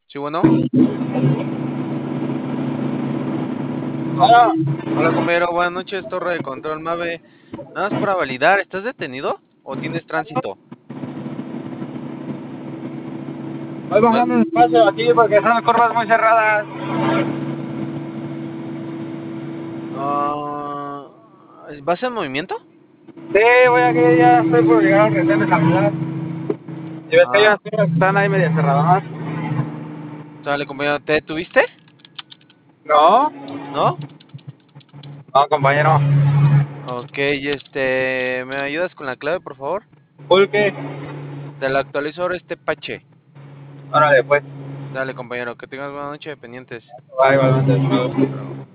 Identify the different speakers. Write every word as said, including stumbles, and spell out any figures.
Speaker 1: Sí, bueno.
Speaker 2: Hola.
Speaker 1: Hola, compañero. Buenas noches, Torre de Control Mave. Nada más para validar, ¿estás detenido o tienes tránsito?
Speaker 2: Voy
Speaker 1: Ma-
Speaker 2: bajando un espacio aquí porque son las curvas muy cerradas.
Speaker 1: ah, ¿Vas en movimiento?
Speaker 2: Sí, voy aquí, ya estoy por llegar al retén de San Blas. Y ves que hay
Speaker 1: Ah,
Speaker 2: unas curvas que están ahí medio cerradas.
Speaker 1: sale, compañero. ¿Te detuviste?
Speaker 2: No,
Speaker 1: ¿No?
Speaker 2: no, compañero.
Speaker 1: Ok, este, ¿me ayudas con la clave, por favor?
Speaker 2: Pulque.
Speaker 1: Te la actualizo ahora este pache.
Speaker 2: Órale, pues.
Speaker 1: Dale, compañero, que tengas buena noche de pendientes.
Speaker 2: Va igualmente.
Speaker 1: Hasta luego.